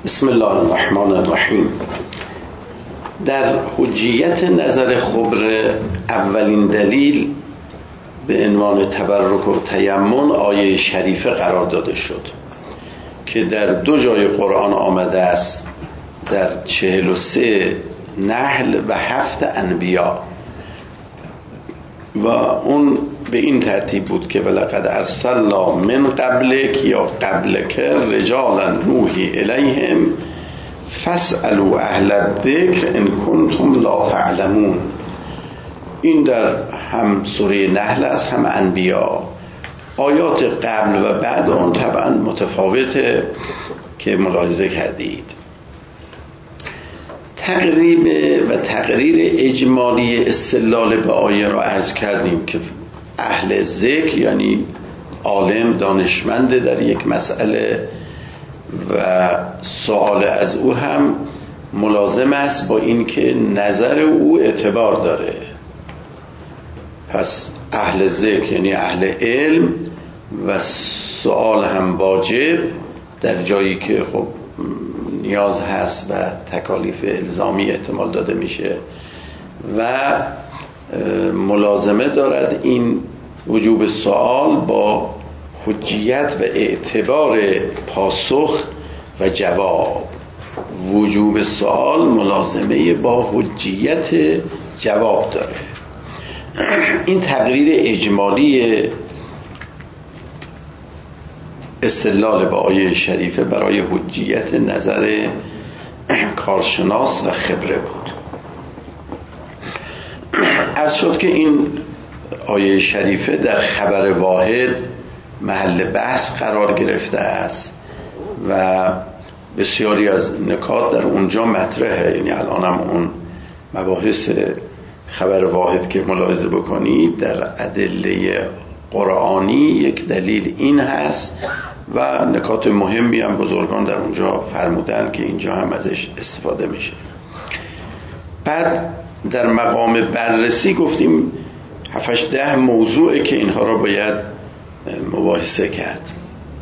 بسم الله الرحمن الرحیم. در حجیت نظر خبر اولین دلیل به عنوان تبرک و تیمم آیه شریفه قرار داده شد که در دو جای قرآن آمده است، در 43 نحل و 7 انبیا، و اون به این ترتیب بود که ولقد ارسلنا من قبلک یا قبلک رجالا نوحی الیهم فاسألوا اهل الذکر ان کنتم لا تعلمون. این در هم سوره نحل است هم انبیا. آیات قبل و بعد اون طبعا متفاوته که ملاحظه کردید. تقریب و تقریر اجمالی استدلال به آیه را عرض کردیم که اهل ذکر یعنی عالم دانشمند در یک مسئله و سوال از او هم ملازم است با این که نظر او اعتبار داره. پس اهل ذکر یعنی اهل علم و سوال هم واجب در جایی که خب نیاز هست و تکالیف الزامی احتمال داده میشه و ملازمه دارد این وجوب سوال با حجیت و اعتبار پاسخ و جواب. وجوب سوال ملازمه با حجیت جواب داره. این تقریر اجمالی استدلال به آیه شریفه برای حجیت نظر کارشناس و خبره بود. عرض شد که این آیه شریفه در خبر واحد محل بحث قرار گرفته است و بسیاری از نکات در اونجا مطرحه. یعنی الان هم اون مباحث خبر واحد که ملاحظه بکنید در ادله قرآنی یک دلیل این هست و نکات مهمی هم بزرگان در اونجا فرمودن که اینجا هم ازش استفاده میشه. بعد در مقام بررسی گفتیم 7-10 موضوعه که اینها را باید مباحثه کرد.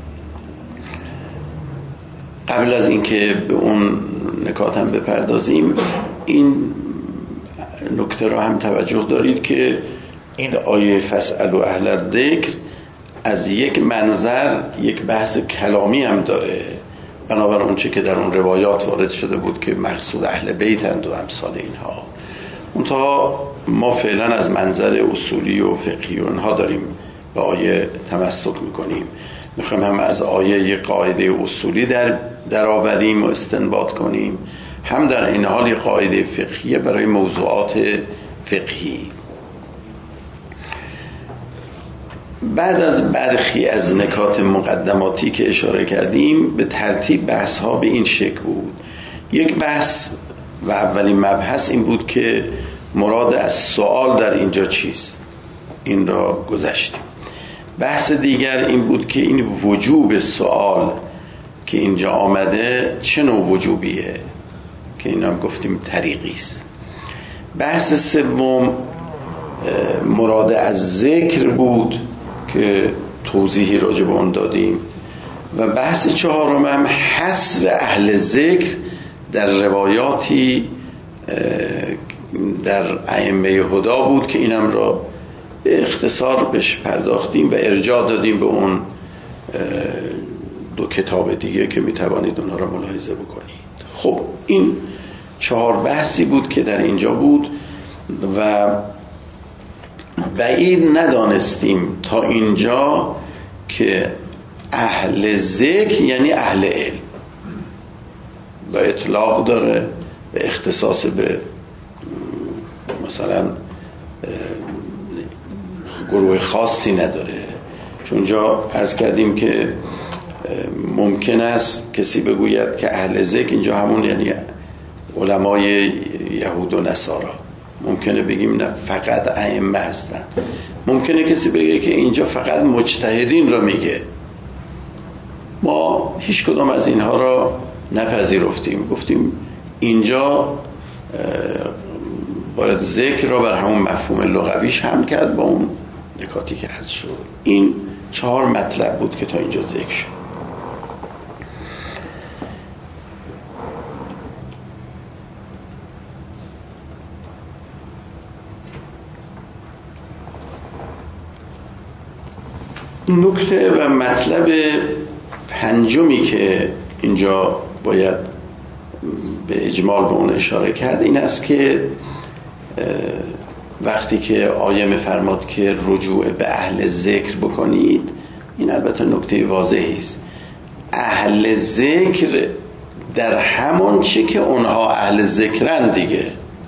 قبل از اینکه به اون نکات هم بپردازیم این نکته را هم توجه دارید که این آیه فاسألوا اهل الذکر از یک منظر یک بحث کلامی هم داره، بنابر اون چه که در اون روایات وارد شده بود که مقصود اهل بیتند و امثال اینها. منتها ما فعلا از منظر اصولی و فقهی و اینها داریم به آیه تمسک میکنیم. میخوایم هم از آیه یک قاعده اصولی در آوریم و استنباط کنیم، هم در این حال یک قاعده فقهیه برای موضوعات فقهی. بعد از برخی از نکات مقدماتی که اشاره کردیم به ترتیب بحث ها به این شکل بود. یک بحث و اولین مبحث این بود که مراد از سوال در اینجا چیست، این را گذشتیم. بحث دیگر این بود که این وجوب سوال که اینجا آمده چه نوع وجوبیه، که این هم گفتیم طریقی است. بحث سوم مراد از ذکر بود که توضیحی راجع به اون دادیم و بحث چهارم هم حصر اهل ذکر در روایاتی در ائمه هدا بود که اینم را به اختصار بهش پرداختیم و ارجاع دادیم به اون 2 کتاب دیگه که میتوانید اونها را ملاحظه بکنید. خب این 4 بحثی بود که در اینجا بود و بعید ندانستیم تا اینجا که اهل ذکر یعنی اهل علم و اطلاق داره و اختصاص به مثلا گروه خاصی نداره. چون جا عرض کردیم که ممکن است کسی بگوید که اهل ذکر اینجا همون یعنی علمای یهود و نصارا. ممکنه بگیم نه فقط ائمه هستن. ممکنه کسی بگه که اینجا فقط مجتهدین را میگه. ما هیچ کدام از اینها را نپذیرفتیم. گفتیم اینجا باید ذکر را بر همون مفهوم لغویش هم کرد با اون نکاتی که عرض شد. این 4 مطلب بود که تا اینجا ذکر شد. نکته و مطلب پنجمی که اینجا باید به اجمال به اون اشاره کرد این است که وقتی که آیه می‌فرماد که رجوع به اهل ذکر بکنید، این البته نکته واضحی است. اهل ذکر در همون چه که اونها اهل ذکرند دیگه.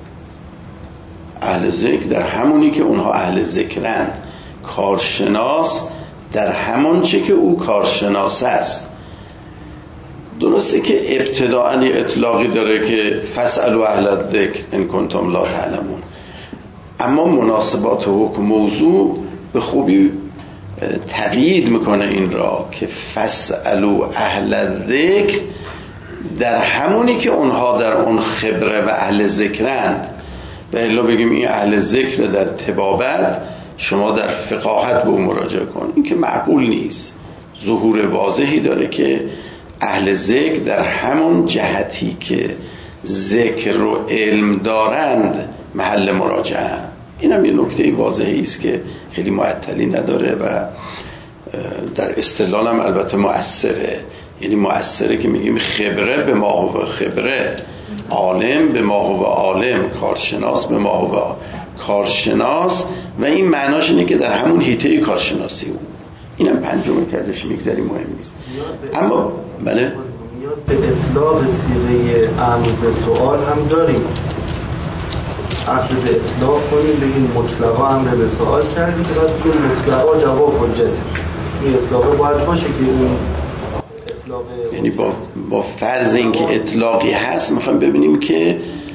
اهل ذکر در همونی که اونها اهل ذکرند. کارشناس در همون چه که او کارشناس است. درسته که ابتداءً اطلاقی داره که فاسألوا اهل الذکر ان کنتم لا تعلمون، اما مناسبات حکم موضوع به خوبی تقیید میکنه این را که فاسألوا اهل الذکر در همونی که اونها در اون خبره و اهل ذکرند. و الا بگیم این اهل ذکر در طبابت، شما در فقاهت به اون مراجعه کن، این که معقول نیست. ظهور واضحی داره که اهل ذکر در همون جهتی که ذکر و علم دارند محل مراجعه. این هم یه نکته واضحی است که خیلی معطلی نداره و در اصطلاح هم البته مؤثره. یعنی مؤثره که میگیم خبره به ما هو خبره، عالم به ما هو عالم، کارشناس به ما هو کارشناس، و این معناش اینه که در همون حیطه کارشناسی اون. اینم پنجمی که ازش میگذری مهم نیست. اما بله نیاز به اطلاق صیغه امر به سوال هم داریم. عرض به اطلاق کنیم بگیم مطلقا امر به سوال کردیم که باید بگیم مطلقا جواب حجته. این اطلاقه باید باشه که اون اطلاقه، یعنی با فرض اینکه اطلاقی هست میخوایم ببینیم که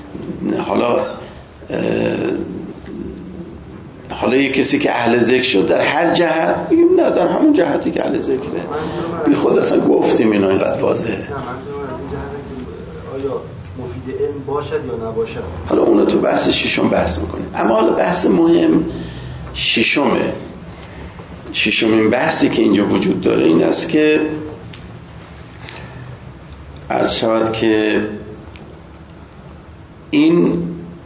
حالا یک کسی که اهل ذکر شد در هر جهت، بگیم نه در همون جهتی که اهل ذکره. بی خود اصلا گفتیم اینا اینقدر واضحه. نه منظورم از این جهت که آیا مفید علم باشد یا نباشد. حالا اونو تو بحث ششم بحث میکنیم. اما حالا بحث مهم ششمین بحثی که اینجا وجود داره این است که عرض شود که این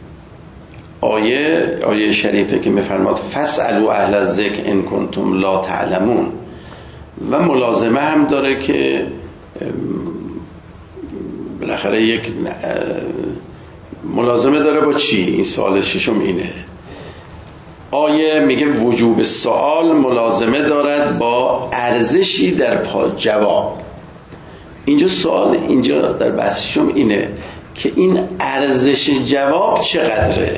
آیه شریفه که میفرماد فاسألوا اهل الذکر ان کنتم لا تعلمون، و ملازمه هم داره که بالاخره یک ملازمه داره با چی؟ این سوال ششم اینه. آیه میگه وجوب سوال ملازمه دارد با ارزشی در جواب. اینجا سوال اینجا در بحث ششم اینه که این ارزش جواب چقدره.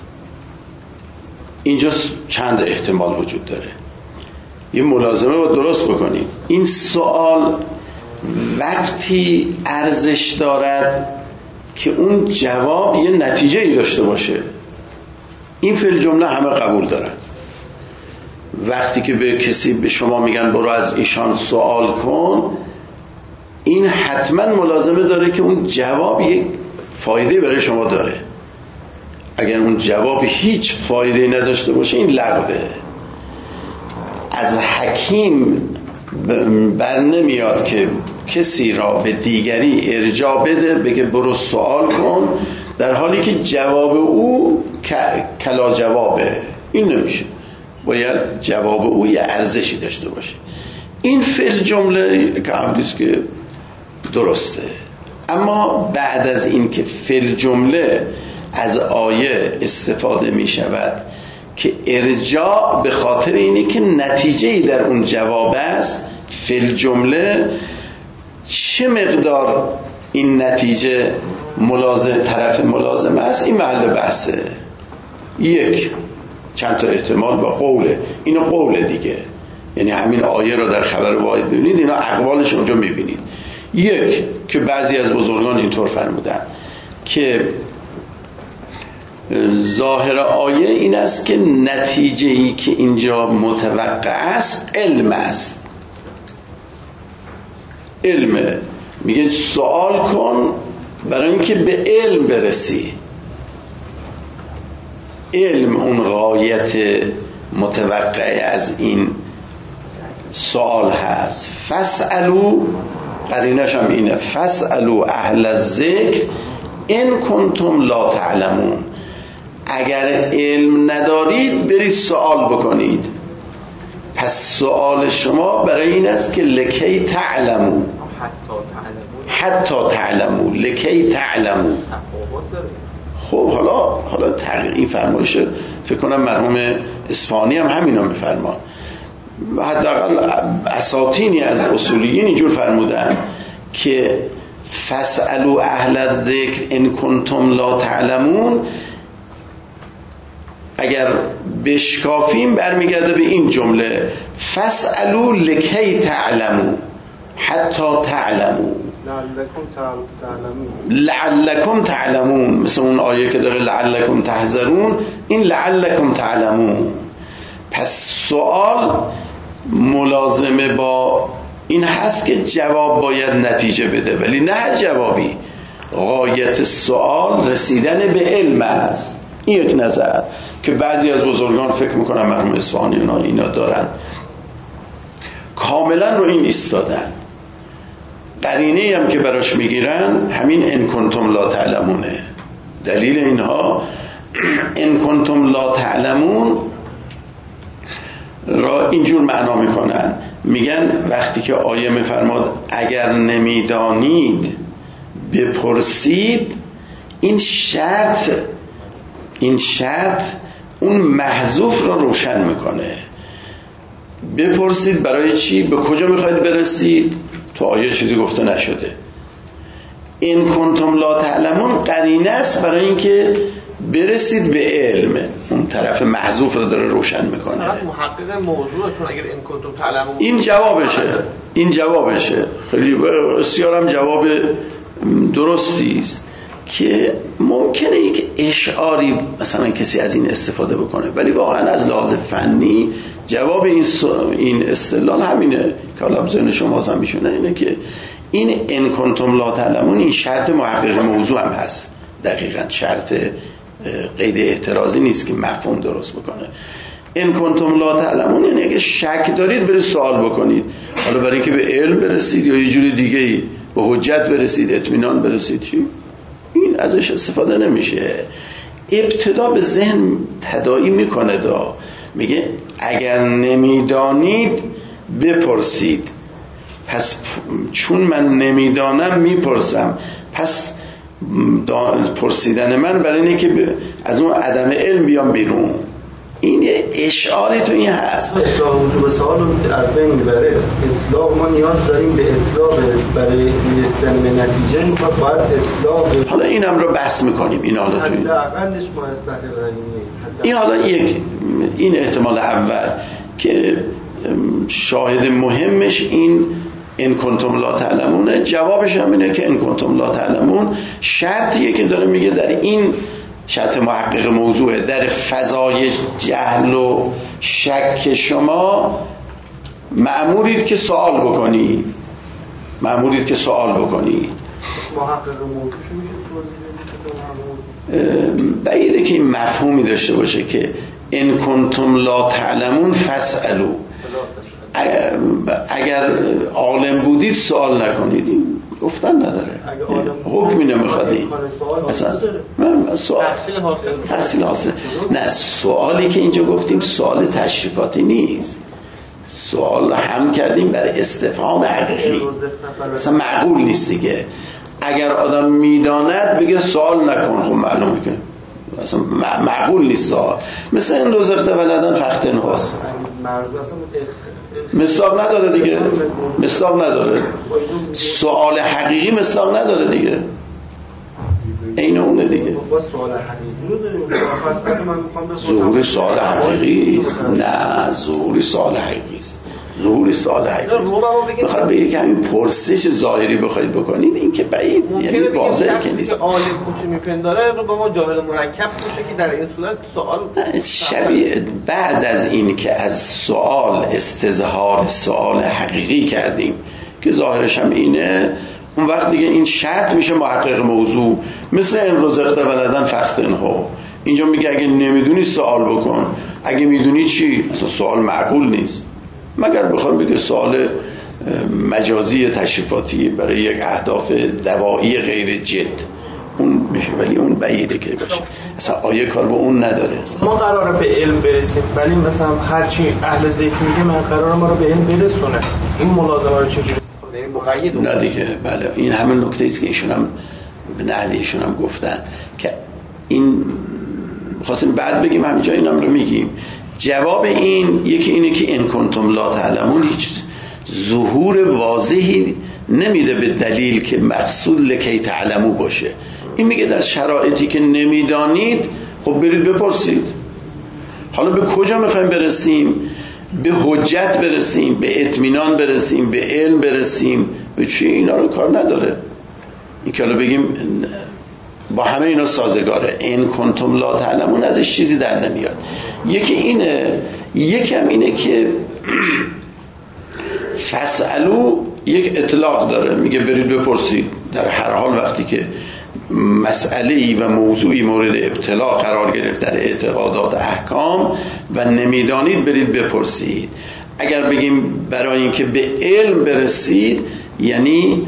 اینجا چند احتمال وجود داره. یه ملازمه باید درست بکنیم. این سوال وقتی ارزش دارد که اون جواب یه نتیجه ای داشته باشه. این فعل جمله همه قبول دارن. وقتی که به کسی به شما میگن برو از ایشان سوال کن، این حتما ملازمه داره که اون جواب یک فایده برای شما داره. اگر اون جواب هیچ فایده نداشته باشه این لغوه. از حکیم بر نمیاد که کسی را به دیگری ارجاع بده بگه برو سوال کن در حالی که جواب او کلا جوابه. این نمیشه. باید جواب او یه ارزشی داشته باشه. این فعل جمله که امریست که درسته. اما بعد از این که فعل جمله از آیه استفاده می شود که ارجاع به خاطر اینه که نتیجه‌ای در اون جواب است، فعل جمله چه مقدار این نتیجه طرف ملازمه است، این محل بحثه. یک، چند تا احتمال با قوله. اینو قوله دیگه، یعنی همین آیه رو در خبر واحد ببینید، اینا اقوالش اونجا میبینید. یک، که بعضی از بزرگان اینطور فرمودن که ظاهر آیه این است که نتیجه‌ای که اینجا متوقع است علم است. علم میگه سوال کن برای اینکه به علم برسی. علم اون غایت متوقع از این سوال هست. فاسألوا، قرینش هم اینه، فاسألوا اهل الذکر ان کنتم لا تعلمون. اگر علم ندارید برید سوال بکنید. پس سوال شما برای این است که لکی تعلمو، حتی تعلمو، لکی تعلمو. خب حالا این فرمایش فکر کنم مرحوم اصفهانی هم همینا میفرمان، حداقل اساطینی از اصولیین اینجور فرمودن که فاسألوا اهل الذکر ان کنتم لا تعلمون. اگر بشکافیم برمیگرده به این جمله فاسألوا لکی تعلموا حتی تعلموا لعلکم تعلمون، مثل اون آیه که داره لعلکم تحذرون، این لعلکم تعلمون. پس سوال ملازمه با این هست که جواب باید نتیجه بده، ولی نه هر جوابی. غایت سوال رسیدن به علم است. این یک نظر که بعضی از بزرگان فکر میکنن مرحوم اصفهانی اینا دارن، کاملا رو این ایستادن. قرینه هم که براش میگیرن همین ان کنتم لا تعلمونه. دلیل اینها ان کنتم لا تعلمون را اینجور معنا میکنن، میگن وقتی که آیه میفرماد اگر نمیدانید بپرسید، این شرط اون محذوف را روشن میکنه. بپرسید برای چی؟ به کجا میخواید برسید؟ تو آیه چیزی گفته نشده. این کنتم لا تعلمون قرینه است برای اینکه برسید به علم. اون طرف محذوف رو داره روشن میکنه. محقق موضوع، چون اگر این کنتم تعلمون این جوابشه. خیلی بسیارم جواب درستی است که ممکنه یک اشعاری مثلا کسی از این استفاده بکنه، ولی واقعا از لحاظ فنی جواب این استدلال همینه که حالا ذهن شما هم میشونه، اینه که این ان کنتم لا تعلمون این شرط محقق موضوع هم هست. دقیقاً شرط قید اعتراضی نیست که مفهوم درست بکنه. ان کنتم لا تعلمون یعنی اگه شک دارید برید سوال بکنید، حالا برای اینکه به علم برسید یا یه جوری دیگه به حجت برسید، اطمینان برسید، چی؟ این ازش استفاده نمیشه. ابتدا به ذهن تداعی میکنه میگه اگر نمیدانید بپرسید. پس چون من نمیدانم میپرسم، پس پرسیدن من برای اینه که از اون عدم علم بیام بیرون. این یه اشعاری تو این هست. اطلاق وجوب سوال از بین میبره. اطلاق ما نیاز داریم به اطلاق برای رسیدن به نتیجه، باید اطلاق. حالا اینم رو بحث میکنیم. این حالا توی حداقلش ما این حالا این احتمال اول که شاهد مهمش این ان کنتم لا تعلمونه. جوابش هم اینه که ان کنتم لا تعلمون شرطیه که داره میگه در این شرط محقق موضوعه، در فضای جهل و شک شما مأمورید که سوال بکنید. محقق موضوع بعیده که این مفهومی داشته باشه که ان کنتم لا تعلمون فاسألوا. اگر عالم بودید سوال نکنید. گفتن نداره، حکمی نمیخواد. مثلا تحصیل حاصل. نه، سوالی که اینجا گفتیم سوال تشریفاتی نیست، سوال هم کردیم برای استفهام حقیقی. مثلا معقول نیست دیگه. اگر آدم میداند بگه سوال نکن، خب معلومه که اصلا معقول نیست سوال. مثل این رزقت ولدن فختن هاست، مصداق نداره دیگه. مصداق نداره. سوال حقیقی مصداق نداره دیگه. این اونه دیگه. ظهور سوال حقیقی است. نه، ظهور سوال حقیقی است. ظهور سوال حقیقی است. بخواد بگه که همین پرسش ظاهری بخواید بکنید، این که بعید، یعنی واضحه که نیست. عالم کوچه میپنداره رو با ما جاهل مرکب باشه که در این صورت سوال شبیه بعد از این که از سوال استظهار سوال حقیقی کردیم که ظاهرش هم اینه، اون وقت دیگه این شرط میشه محقق موضوع. مثل این رزقت ولدن فختن ها، اینجا میگه اگه نمیدونی سوال بکن، اگه میدونی چی؟ اصلا سوال معقول نیست، مگر بخوام بگه سوال مجازی تشریفاتی برای یک اهداف دوایی غیر جد. اون میشه، ولی اون بعیده که باشه. اصلا آیه کار با اون نداره. ما قراره به علم برسیم، ولی مثلا هرچی اهل ذکر میگه من قراره ما رو به علم برسونه، این ملازمه رو چجوری مقید؟ نه دیگه، بله این همون نکته است که ایشون هم به نقل ایشون هم گفتن که این خواستیم بعد بگیم، همینجا اینم رو میگیم. جواب این یکی اینه که ان کنتم لا تعلمون هیچ ظهور واضحی نمیده به دلیل که مقصود لکی تعلمو باشه. این میگه در شرایطی که نمیدانید خب برید بپرسید. حالا به کجا میخوایم برسیم؟ به حجت برسیم، به اطمینان برسیم، به علم برسیم، به چی؟ اینا رو کار نداره. این که حالا بگیم با همه اینا سازگاره. ان کنتم لا تعلمون ازش چیزی در نمیاد. یکی اینه، یکم اینه که فسألو یک اطلاق داره، میگه برید بپرسید. در هر حال وقتی که مسئله‌ای و موضوعی مورد ابتلا قرار گرفت در اعتقادات احکام و نمیدانید برید بپرسید. اگر بگیم برای اینکه به علم برسید، یعنی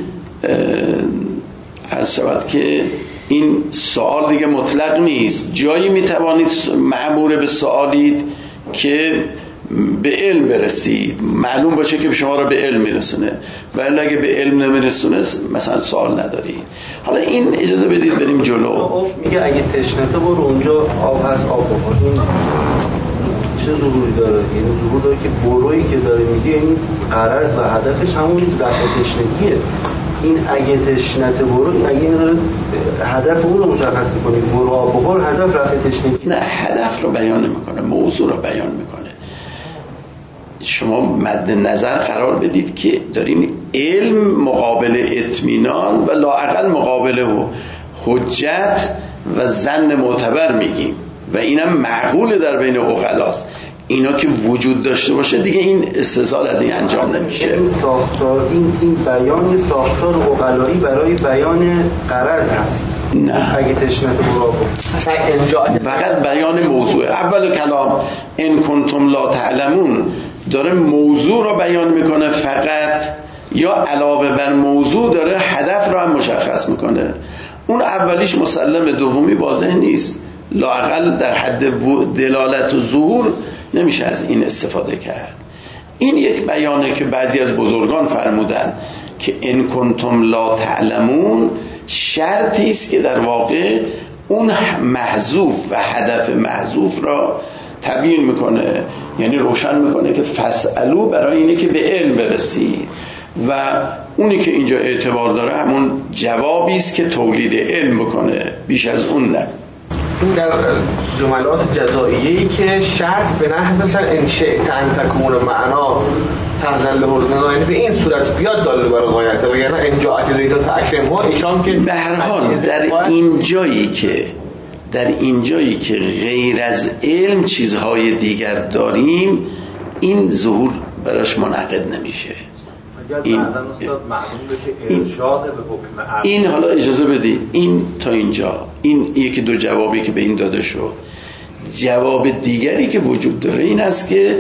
عرض شود که این سوال دیگه مطلق نیست. جایی میتوانید مأمور به سوالید که به علم برسید، معلوم باشه که شما را به علم میرسونه، ولی اگه به علم نمیرسونه مثلا سوال ندارید. حالا این اجازه بدید بریم جلو. میگه اگه تشنته برو اونجا آب هست آب بخور. این چه ظهوری داره؟ یعنی ظهور داره که برویی که داره میگه این غرض و هدفش همون رفع تشنگیه. این اگه تشنته برو، اگه این داره هدف اون رو مشخص میکنه، برو آب بخور، هدف رفع تشنگی نه، هدف رو بیان نمیکنه، موضوع رو بیان میکنه. شما مد نظر قرار بدید که داریم علم مقابل اطمینان و لااقل مقابل حجت و ظن معتبر میگیم و اینم معقول در بین عقلاست. اینا که وجود داشته باشه دیگه این استدلال از این انجام نمیشه. این ساختار، این بیان ساختار عقلایی برای بیان غرض هست. نه، اگه تشنت برو اصلا اینجا فقط بیان موضوع. اول کلام ان کنتم لا تعلمون داره موضوع رو بیان میکنه فقط، یا علاوه بر موضوع داره هدف رو هم مشخص میکنه. اون اولیش مسلم، دومی واضح نیست. لااقل در حد دلالت و ظهور نمیشه از این استفاده کرد. این یک بیانه که بعضی از بزرگان فرمودن که ان کنتم لا تعلمون شرطی است که در واقع اون محذوف و هدف محذوف را تبیین میکنه، یعنی روشن میکنه که فسألو برای اینه که به علم برسی و اونی که اینجا اعتبار داره همون جوابی است که تولید علم بکنه، بیش از اون نه. این در جملات جزائیه‌ای که شرط به نحو مثلا ان شئت ان تکون معنا تحزن لحزن، یعنی به این صورت بیاد داله بر غایت، وگرنه ان جاءک زید فاکرمه ایشان که به هر حال در این جایی که غیر از علم چیزهای دیگر داریم، این ظهور براش منعقد نمیشه. این معلوم بشه ارشاد به حکم امر. این حالا اجازه بدید، این تا اینجا، این یکی دو جوابی که به این داده شد. جواب دیگری که وجود داره این است که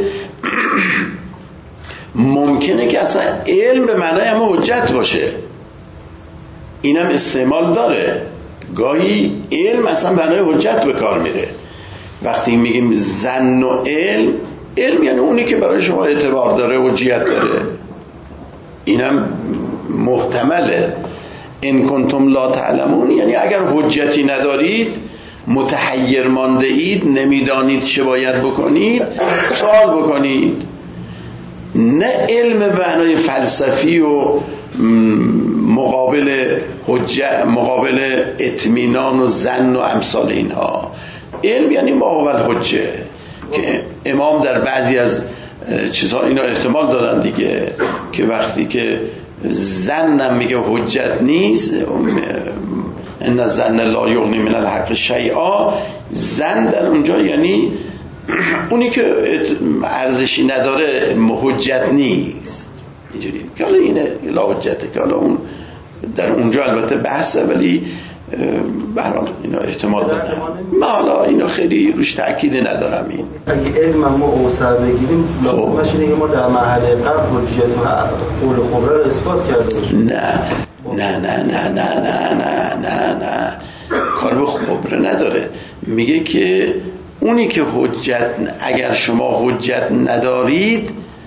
ممکنه که اصلا علم به معنای همه حجت باشه. اینم استعمال داره. گاهی علم اصلا به معنای حجت به کار میره. وقتی میگیم ظن و علم یعنی اونی که برای شما اعتبار داره، حجیت داره. اینم محتمله. ان کنتم لا تعلمون یعنی اگر حجتی ندارید، متحیر مانده اید، نمیدانید چه باید بکنید، سوال بکنید. نه علم به معنای فلسفی و مقابل حجت، مقابل اطمینان و ظن و امثال اینها. علم یعنی ما هو الحجه که امام در بعضی از چیزها اینا احتمال دادن دیگه، که وقتی که ظنم میگه حجت نیست، ان الظن لا یغنی من الحق شیئا، ظن در اونجا یعنی اونی که ارزشی نداره حجت نیست. اینجوری که حالا اینه لا حجته، که حالا اون در اونجا البته بحثه، ولی برام اینا احتمال دادم. من حالا اینا خیلی روش تأکید ندارم. این اگه علم ما اوسع بگیریم لازمش اینه که ما در مرحله قبل حجیت و قول خبره رو اثبات کرده باشیم. نه کار به خبره نداره. میگه که اونی که حجت، اگر شما حجت نداری،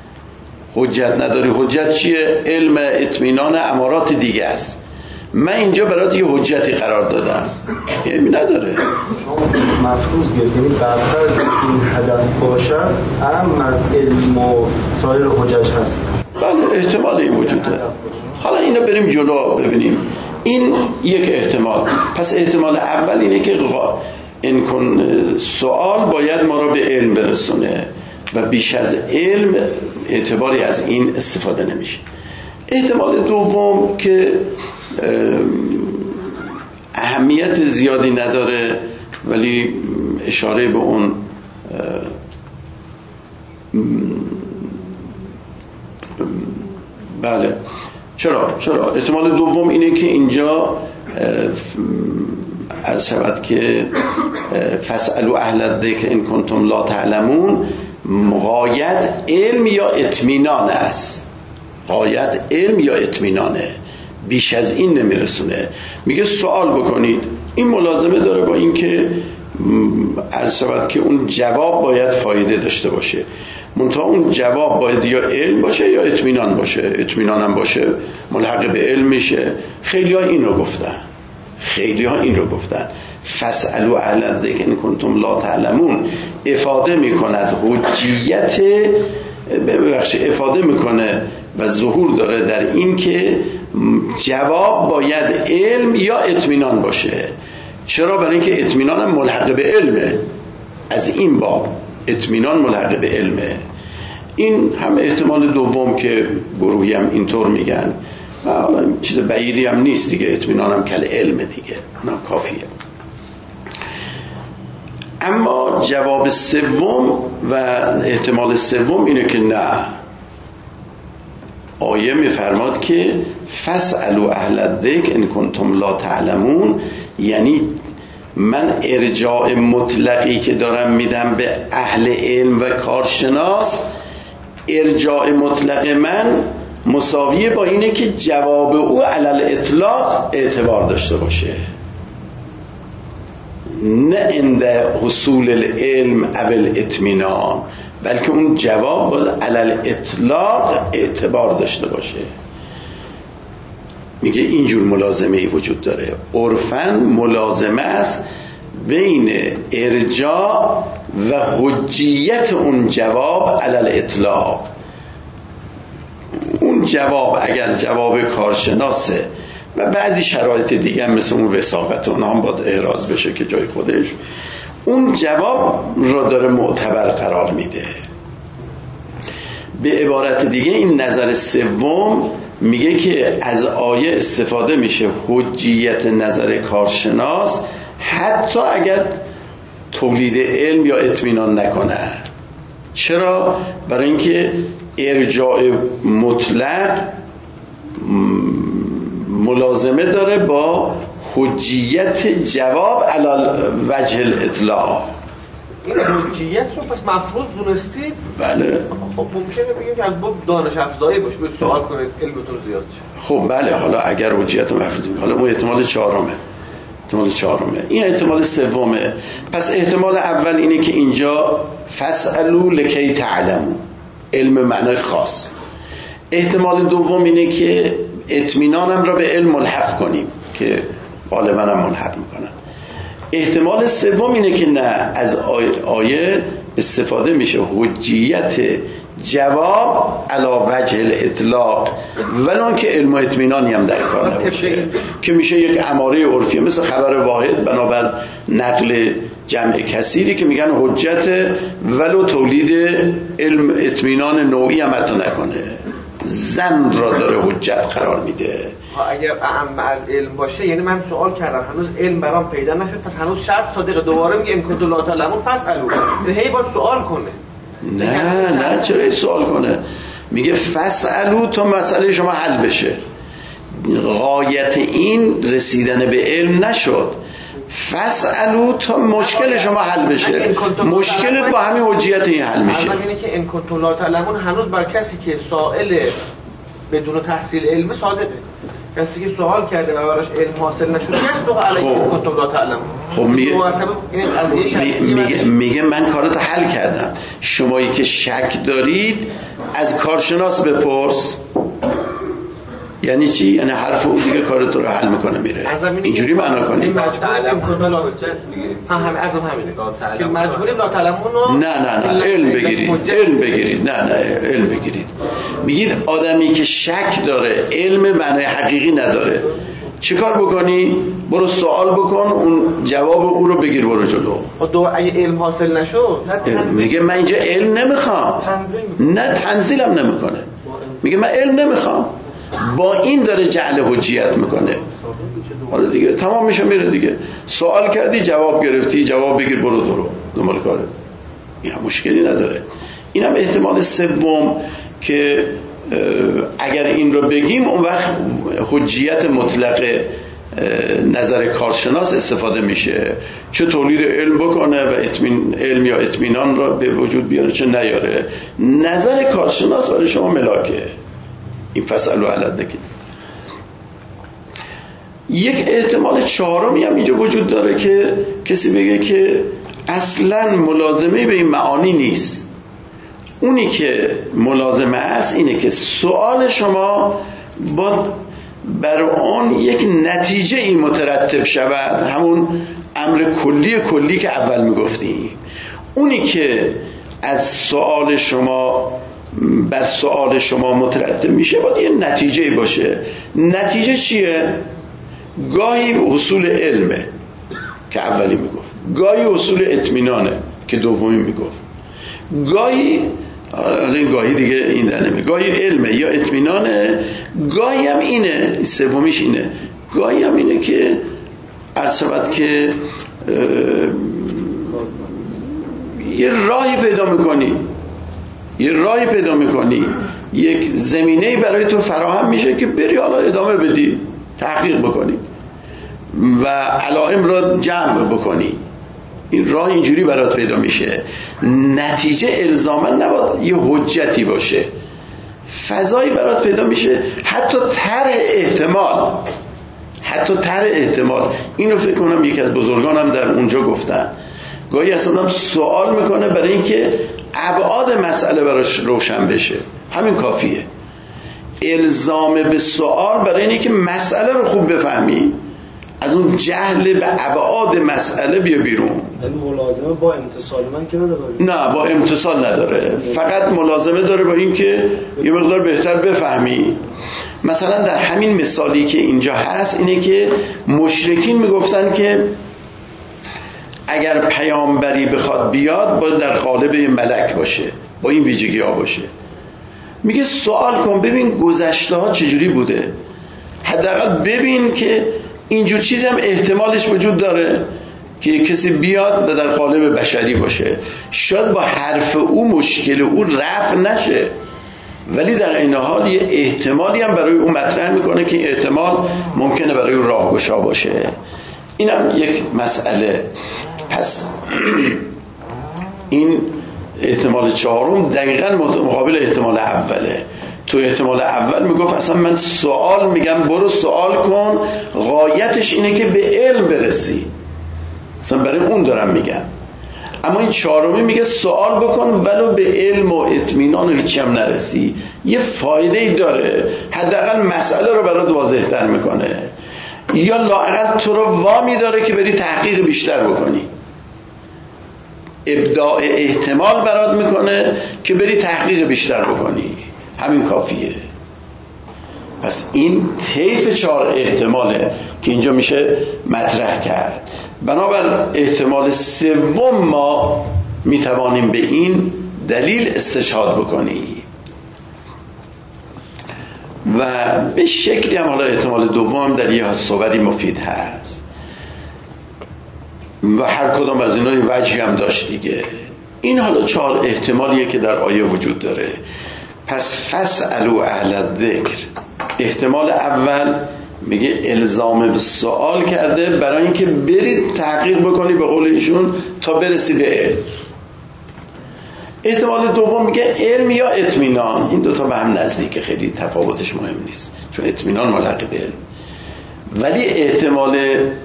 حجت چیه؟ علم، اطمینان، امارات دیگه است. من اینجا برات یه حجتی قرار دادم، یعنی نداره. شما مفروض گرفتیم برتر از این هدف باشد هم از علم و سایر حجج هست. بله احتمال این وجود داره. حالا اینو بریم جلو ببینیم. این یک احتمال. پس احتمال اول اینه که این سوال باید ما را به علم برسونه و بیش از علم اعتباری از این استفاده نمیشه. احتمال دوم که اهمیت زیادی نداره ولی اشاره به اون بله چرا احتمال دوم اینه که اینجا عرض شود که فاسألوا اهل الذکر ان کنتم لا تعلمون، غایت علم یا اطمینان است. غایت علم یا اطمینانه، بیش از این نمیرسونه. میگه سوال بکنید. این ملازمه داره با این که عرض شود که اون جواب باید فایده داشته باشه، منتها اون جواب باید یا علم باشه یا اطمینان باشه. اطمینان هم باشه ملحق به علم میشه. خیلی ها این رو گفتن. فاسألوا اهل الذکر ان کنتم لا تعلمون افاده میکند حجیت، افاده میکنه و ظهور داره در این که جواب باید علم یا اطمینان باشه. چرا؟ برای اینکه اطمینان هم ملحق به علمه. از این باب اطمینان ملحق به علمه. این هم احتمال دوم که گروهی هم اینطور میگن و حالا چیز بعیدی هم نیست دیگه. اطمینان هم کل علم دیگه، اونم کافیه. اما جواب سوم و احتمال سوم اینه که نه، آیه میفرماد که فاسألوا اهل الذکر ان کنتم لا تعلمون، یعنی من ارجاع مطلقی که دارم میدم به اهل علم و کارشناس، ارجاع مطلق من مساویه با اینه که جواب او علی الاطلاق اعتبار داشته باشه، نه عند حصول العلم او الاطمینان، بلکه اون جواب باید علی الاطلاق اعتبار داشته باشه. میگه اینجور ملازمه ای وجود داره. عرفاً ملازمه است بین ارجاع و حجیت اون جواب علی الاطلاق. اون جواب اگر جواب کارشناسه و بعضی شرایط دیگه هم مثل اون وثاقت اونها هم باید احراز بشه که جای خودش، اون جواب را داره معتبر قرار میده. به عبارت دیگه این نظر سوم میگه که از آیه استفاده میشه حجیت نظر کارشناس حتی اگر تولید علم یا اطمینان نکنه. چرا؟ برای اینکه ارجاع مطلق ملازمه داره با حجیت جواب علی وجه الاطلاق. این حجیت رو پس مفروض دونستید؟ بله. خب ممکنه بگیم که از باب دانش افزایی باشه، به سوال کنید علمتون زیاد شه. خب بله، حالا اگر حجیت رو مفروض کنید، حالا اون احتمال چهارمه. این احتمال سومه. پس احتمال اول اینه که اینجا فاسألوا لکی تعلموا، علم معنای خاص. احتمال دوم اینه که اطمینانم را به علم ملحق کنیم که غالبا هم ملحق میکنن. احتمال سوم اینه که نه، از آیه استفاده میشه حجیت جواب علی وجه الاطلاق ولون که علم و اطمینانی هم در کار نباشه، که میشه یک اماره عرفی مثل خبر واحد بنابر نقل جمع کثیری که میگن حجت ولو تولید علم اطمینان نوعی هم حتی نکنه، زن را داره حجت قرار میده. اگر اعم از علم باشه، یعنی من سوال کردم هنوز علم برام پیدا نشد، پس هنوز شرط صادق، دوباره میگه ان کنتم لا تعلمون فاسألوا، یعنی هی باید سوال کنه. نه چرا سوال کنه؟ میگه فاسألوا تا مسئله شما حل بشه. غایت این رسیدن به علم نشد. فسألو تا مشکل شما حل بشه. مشکلت با همین حجیت این حل میشه. اینه که ان کنتم لا تعلمون هنوز بر کسی که سائل بدون تحصیل علم صادقه. کسی که سوال کرده و براش علم حاصل نشده یصدق علیه ان کنتم لا تعلمون. خب میگه من کارتو حل کردم. شمایی که شک دارید از کارشناس بپرس. یعنی چی؟ یعنی حرف او دیگه کارتو رو حل میکنه میره. اینجوری معنا کنیم. که مجبوریم لا تعلمون. نه علم بگیرید. میگید آدمی که شک داره علم معنی حقیقی نداره چه کار بکنی؟ برو سوال بکن، اون جواب او رو بگیر، برو جلو. اگه علم حاصل نشد میگه من اینجا علم نمیخوام. نه تنزیلم نمیکنه. میگه من علم نمیخوام. با این داره جعل حجیت میکنه. حالا دیگه تمام میشه میره دیگه. سوال کردی جواب گرفتی، جواب بگیر برو دنبال کاره. این مشکلی نداره. اینم احتمال سوم که اگر این رو بگیم اون وقت حجیت مطلق نظر کارشناس استفاده میشه، چه تولید علم بکنه و علم یا اطمینان را به وجود بیاره چه نیاره. نظر کارشناس برای شما ملاکه. این فسألو علی الذکر. یک احتمال چهارمی هم اینجا وجود داره که کسی بگه که اصلا ملازمه به این معانی نیست. اونی که ملازمه است اینه که سوال شما با بر آن یک نتیجه ای مترتب شود، همون امر کلی که اول میگفتیم. اونی که از سوال شما بر سوال شما مترتب میشه باید یه نتیجه ای باشه. نتیجه چیه؟ گاهی حصول علمه که اولی میگفت، گاهی حصول اطمینانه که دومی میگفت، گاهی دیگه این در نمیگه، گاهی علمه یا اطمینانه، گاهی هم اینه، سومیش اینه، گاهی هم اینه که عرض که یه راهی پیدا میکنی، یک زمینه‌ای برای تو فراهم میشه که بری حالا ادامه بدی، تحقیق بکنی و علائم را جمع بکنی. این راه اینجوری برات پیدا میشه. نتیجه الزاما نباید یه حجتی باشه، فضایی برات پیدا میشه، حتی طرح احتمال. اینو فکر کنم یکی از بزرگانم در اونجا گفتن، گاهی اصلا سوال میکنه برای اینکه ابعاد مسئله براش روشن بشه، همین کافیه. الزام به سوال برای اینه که مسئله رو خوب بفهمی، از اون جهل به ابعاد مسئله بیا بیرون. یعنی ملازمه با امتصال من که نداره؟ نه، با امتصال نداره، فقط ملازمه داره با این که یه مقدار بهتر بفهمی. مثلا در همین مثالی که اینجا هست اینه که مشرکین میگفتن که اگر پیامبری بخواد بیاد باید در قالب ملک باشه، با این ویژگی ها باشه. میگه سوال کن ببین گذشته ها چجوری بوده، حداقل ببین که اینجور چیزی هم احتمالش وجود داره که کسی بیاد و در قالب بشری باشه. شاید با حرف او مشکل او رفع نشه، ولی در این حال یه احتمالی هم برای او مطرح میکنه که احتمال ممکنه برای او راهگشا باشه. اینم یک مسئله. پس این احتمال چهارم دقیقاً مقابل احتمال اوله. تو احتمال اول میگفت اصلا من سوال میگم برو سوال کن، غایتش اینه که به علم برسی، اصلا برای اون دارم میگم. اما این چهارمی میگه سوال بکن ولو به علم و اطمینان و هیچی هم نرسی، یه فایده ای داره، حداقل مسئله رو برات واضح تر میکنه، یا لااقل تو رو وامی داره که بری تحقیق بیشتر بکنی، ابداع احتمال برات میکنه که بری تحقیق بیشتر بکنی، همین کافیه. پس این طیف 4 احتماله که اینجا میشه مطرح کرد. بنابر احتمال سوم ما میتوانیم به این دلیل استشهاد بکنیم و به شکلی هم حالا احتمال دوم در یه صوری مفید هست و هر کدام از اینا یه وجهی هم داشت دیگه. این حالا 4 احتمالیه که در آیه وجود داره. پس فسألوا اهل الذکر، احتمال اول میگه الزام به سوال کرده برای اینکه برید تحقیق بکنی به قول ایشون تا برسی به علم. احتمال دوم میگه علم یا اطمینان. این دوتا به هم نزدیکه، خیلی تفاوتش مهم نیست چون اطمینان ملحق به علم. ولی احتمال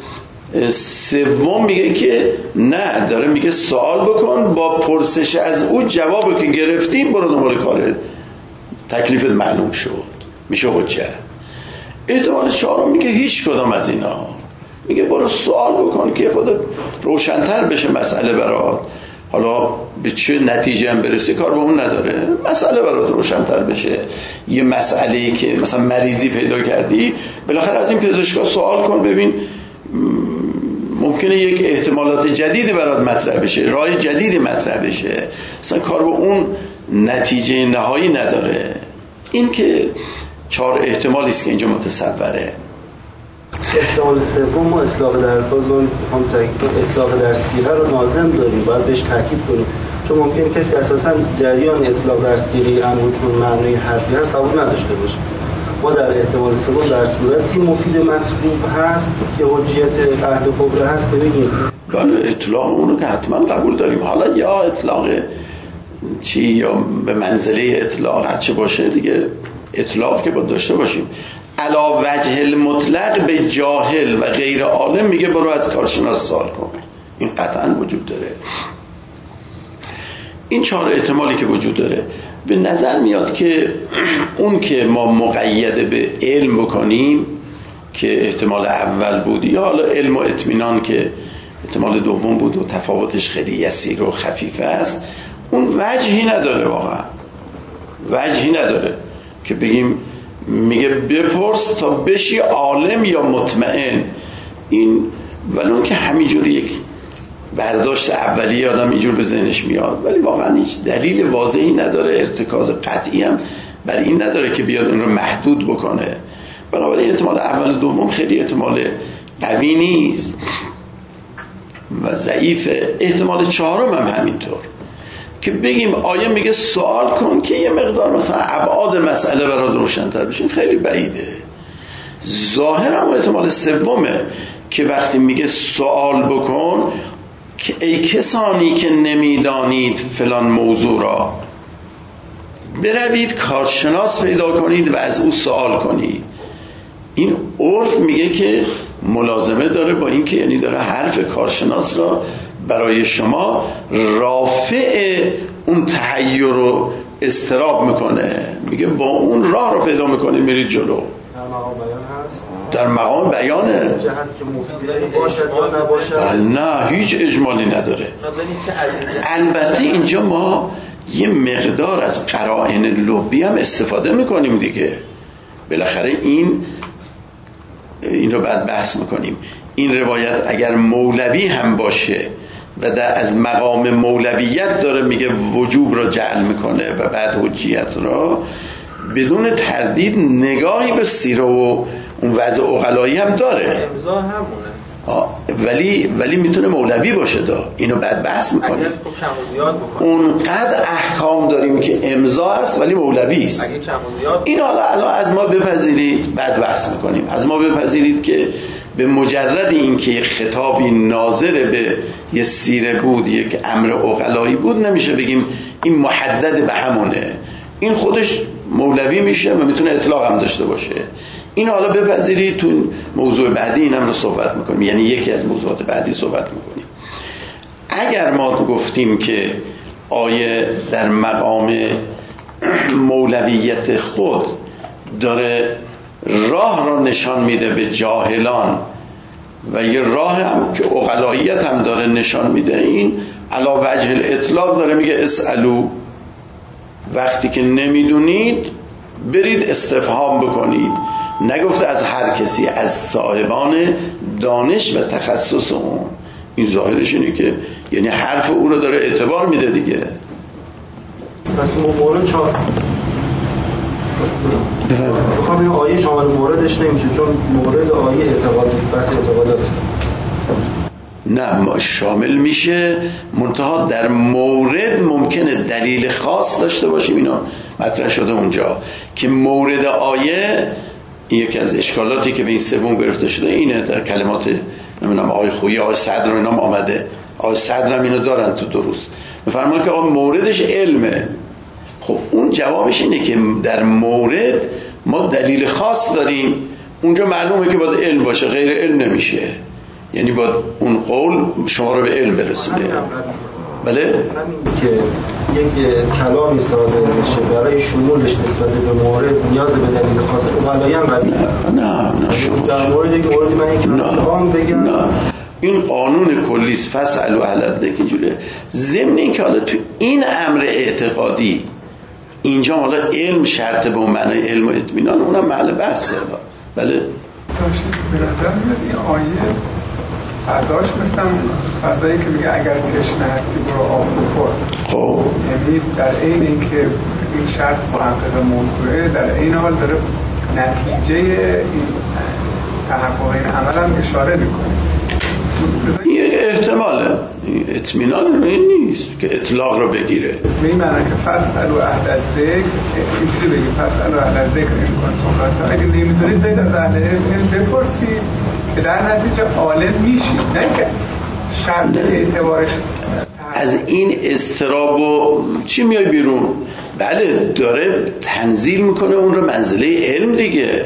سوم میگه که نه، داره میگه سوال بکن، با پرسش از او جوابی که گرفتی برو دنبال کارت، تکلیفت معلوم شد، میشه حجت. احتمال چهارم میگه هیچ کدام از اینا، میگه برو سوال بکن که خودت روشن‌تر بشه مسئله برات، حالا به چه نتیجه هم برسی کار به اون نداره، مسئله برات روشن‌تر بشه. یه مسئله‌ای که مثلا مریضی پیدا کردی، بالاخره از این پزشکا سوال کن ببین ممکنه یک احتمالات جدیدی برات مطرح بشه، راه جدیدی مطرح بشه، مثلا کار به اون نتیجه نهایی نداره. این که 4 احتمالی است که اینجا متصوره. احتمال سوم ما اطلاق در الفاظ هم اطلاق در صیغه رو لازم داریم، باید بهش تاکید کنیم، چون ممکنه کسی اساسا جریان اطلاق در صیغه امر چون معنی حرفی هست قبول نداشته باشه. ما در احتمال سوم در صورتی مفید مطلوب هست که حجیت عهد کبره هست که بگیم بله اطلاق اونو که حتما قبول داریم، حالا یا اطلاق چی یا به منزله اطلاق هرچه باشه دیگه، اطلاق که باید داشته باشیم. علا وجه المطلق به جاهل و غیر عالم میگه برو از کارشناس سوال کن، این قطعا وجود داره. این 4 احتمالی که وجود داره به نظر میاد که اون که ما مقید به علم بکنیم که احتمال اول بود، یا حالا علم و اطمینان که احتمال دوم بود و تفاوتش خیلی یسیر و خفیف است، اون وجهی نداره، واقعا وجهی نداره که بگیم میگه بپرس تا بشی عالم یا مطمئن. این ولون که همینجوری یک برداشت اولیه آدم اینجور به ذهنش میاد، ولی واقعا هیچ دلیل واضحی نداره، ارتکاز قطعی هم بر این نداره که بیاد این رو محدود بکنه. بنابراین احتمال اول و دوم خیلی احتمال قوی نیست و ضعیفه. احتمال چهارم هم همینطور که بگیم آیه میگه سوال کن که یه مقدار مثلا ابعاد مسئله برات روشن‌تر بشه، خیلی بعیده. ظاهر هم احتمال سومه که وقتی میگه سوال بکن که ای کسانی که نمیدانید فلان موضوع را بروید کارشناس پیدا کنید و از او سوال کنید. این عرف میگه که ملازمه داره با این که یعنی داره حرف کارشناس را برای شما رافع اون تحیر و اضطراب میکنه، میگه با اون راه رو پیدا میکنید میرید جلو. در مقام بیانه، جهت که مفید باشد یا نباشد نه هیچ اجمالی نداره. البته اینجا ما یه مقدار از قرائن لبی هم استفاده میکنیم دیگه، بالاخره این رو بعد بحث میکنیم. این روایت اگر مولوی هم باشه و از مقام مولویت داره میگه وجوب را جعل میکنه و بعد حجیت را، بدون تردید نگاهی به سیره و اون وضع عقلایی هم داره، امضا همونه، ولی میتونه مولوی باشه. اینو بعد بحث میکنیم. اگر تو کم و زیاد بکنی اونقدر احکام داریم که امضا است ولی مولوی است. اگه کم و زیاد این حالا الان از ما بپذیرید، بعد بحث میکنیم. از ما بپذیرید که به مجرد اینکه یک خطابی ناظر به یه سیره بود، یک امر عقلایی بود، نمیشه بگیم این محدد به همونه. این خودش مولوی میشه و میتونه اطلاق هم داشته باشه. این حالا بپذیرید تو موضوع بعدی اینم رو صحبت میکنیم، یعنی یکی از موضوعات بعدی صحبت میکنیم. اگر ما گفتیم که آیه در مقام مولویت خود داره راه رو نشان میده به جاهلان و یه راه هم که عقلاییت هم داره نشان میده، این علا وجه الاطلاق داره میگه اسألو، وقتی که نمیدونید برید استفهام بکنید. نگفته از هر کسی، از صاحبان دانش و تخصص اون. این ظاهرش اینه که یعنی حرف او رو داره اعتبار میده دیگه. پس مورد 4 بخوام این آیه شامل موردش نمیشه، چون مورد آیه اعتقاد بس اعتقادات نه شامل میشه، منتها در مورد ممکنه دلیل خاص داشته باشیم. اینا مطرح شده اونجا که مورد آیه این یکی از اشکالاتی که به این سوم گرفته شده اینه. در کلمات نمیدونم آقای خویی، آقای صدر و اینا آمده، آقای صدر هم اینو دارن تو دروس، میفرماید که آقا موردش علمه. خب اون جوابش اینه که در مورد ما دلیل خاص داریم، اونجا معلومه که باید علم باشه، غیر علم نمیشه، یعنی باید اون قول شما رو به علم برسونه. بله؟ همین که یک کلامی صادر بشه برای شمولش نسبت به مورد نیاز به دلیل خاصه اقلایی هم قبیل نه در مورد که مورد من یک کلام بگم نه، این قانون کلیست، فاسألوا اهل الذکر اینجوریه. ضمن این که حالا تو این امر اعتقادی اینجا حالا علم شرط به اون معنای علم و اطمینان، اونم محل بحثه. بله داشتید به نظر میاد این آیه فضاش مثل فضایی که میگه اگر تشنه هستی برو آب بخور. خب یعنی در عین اینکه این شرط محقق موضوعه، در عین حال داره نتیجه این تحقق این عمل هم اشاره میکنه. یک احتماله، اطمینان این نیست که اطلاق رو بگیره. به این معنی که فاسألوا اهل الذکر، اینجوری بگیم فاسألوا اهل الذکر این کنتم، اگه نمیدونید باید از اهل علم بپرسید که در نتیجه عالم میشید، نه که شرط اعتبارش از این اضطراب و چی میای بیرون. بله داره تنزیل میکنه اون رو منزله علم دیگه.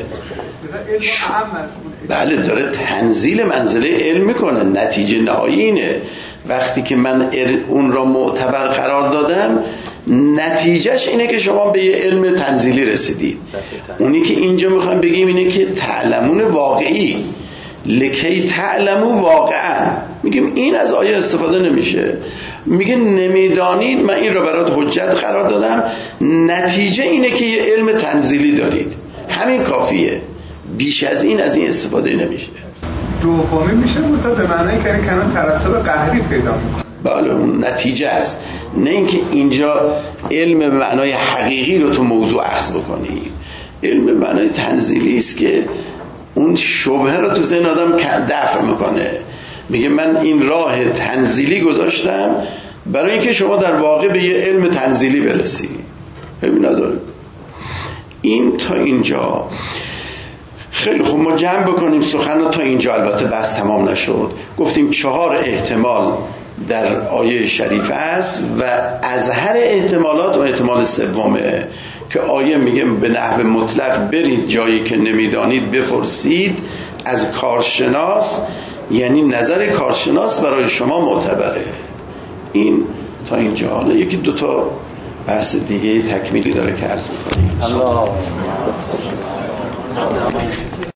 بله داره تنزیل منزله علم میکنه. نتیجه نهایی اینه وقتی که من اون را معتبر قرار دادم، نتیجهش اینه که شما به یه علم تنزیلی رسیدید. اونی که اینجا میخوایم بگیم اینه که تعلمون واقعی، لکی تعلمو واقعا، میگیم این از آیه استفاده نمیشه. میگه نمیدانید، من این را برات حجت قرار دادم، نتیجه اینه که یه علم تنزیلی دارید، همین کافیه، بیش از این از این استفاده نمیشه. دومی میشه مطابق به معنی که کنان ترتب قهری پیدا میکنه. بله اون نتیجه است، نه اینکه اینجا علم به معنای حقیقی رو تو موضوع اخذ بکنی. علم به معنای تنزیلی است که اون شبهه رو تو ذهن آدم دفع میکنه. میگه من این راه تنزیلی گذاشتم برای اینکه شما در واقع به یه علم تنزیلی برسی. ببین نداره. این تا اینجا خیلی خوب، ما جمع بکنیم سخن رو تا اینجا. البته بحث تمام نشد. گفتیم 4 احتمال در آیه شریفه است و ازهر احتمالات و احتمال سومه که آیه میگه به نحو مطلق برید جایی که نمیدانید بپرسید از کارشناس، یعنی نظر کارشناس برای شما معتبره. این تا اینجا. حالا یکی 2 تا بحث دیگه تکمیلی داره که عرض میکنیم.